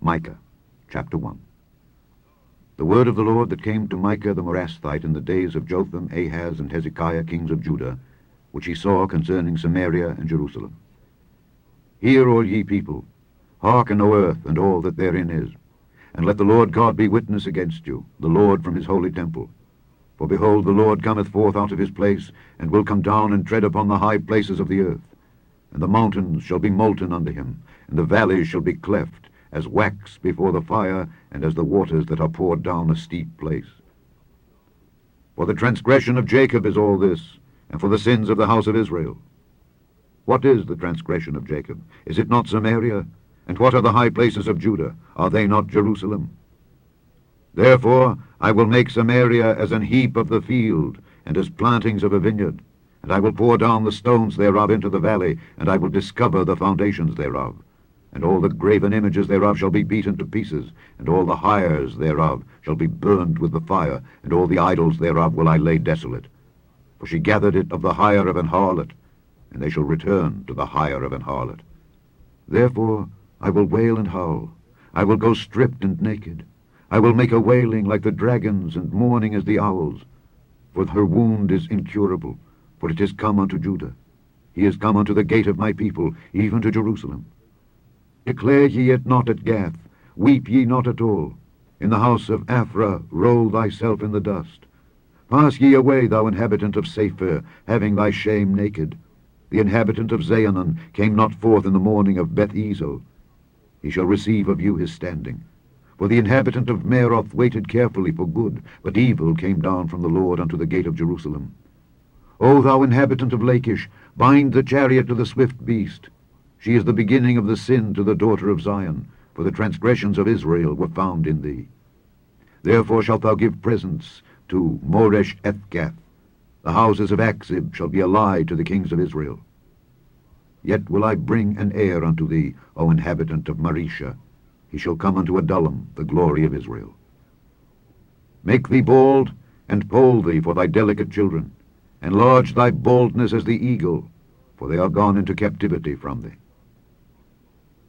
Micah, chapter 1. The word of the Lord that came to Micah the Morasthite in the days of Jotham, Ahaz, and Hezekiah, kings of Judah, which he saw concerning Samaria and Jerusalem. Hear, all ye people, hearken, O earth, and all that therein is, and let the Lord God be witness against you, the Lord from his holy temple. For behold, the Lord cometh forth out of his place, and will come down and tread upon the high places of the earth. And the mountains shall be molten unto him, and the valleys shall be cleft, as wax before the fire, and as the waters that are poured down a steep place. For the transgression of Jacob is all this, and for the sins of the house of Israel. What is the transgression of Jacob? Is it not Samaria? And what are the high places of Judah? Are they not Jerusalem? Therefore I will make Samaria as an heap of the field, and as plantings of a vineyard. And I will pour down the stones thereof into the valley, and I will discover the foundations thereof. And all the graven images thereof shall be beaten to pieces, and all the hires thereof shall be burned with the fire, and all the idols thereof will I lay desolate. For she gathered it of the hire of an harlot, and they shall return to the hire of an harlot. Therefore I will wail and howl, I will go stripped and naked. I will make a wailing like the dragons, and mourning as the owls. For her wound is incurable, for it is come unto Judah. He is come unto the gate of my people, even to Jerusalem. Declare ye it not at Gath, weep ye not at all. In the house of Aphrah roll thyself in the dust. Pass ye away, thou inhabitant of Saphir, having thy shame naked. The inhabitant of Zaanann came not forth in the morning of Beth-ezel. He shall receive of you his standing. For the inhabitant of Meroth waited carefully for good, but evil came down from the Lord unto the gate of Jerusalem. O thou inhabitant of Lachish, bind the chariot to the swift beast. She is the beginning of the sin to the daughter of Zion, for the transgressions of Israel were found in thee. Therefore shalt thou give presents to Moresh-Ethgath. The houses of Achzib shall be a lie to the kings of Israel. Yet will I bring an heir unto thee, O inhabitant of Mareshah. He shall come unto Adullam, the glory of Israel. Make thee bold, and pole thee for thy delicate children. Enlarge thy boldness as the eagle, for they are gone into captivity from thee.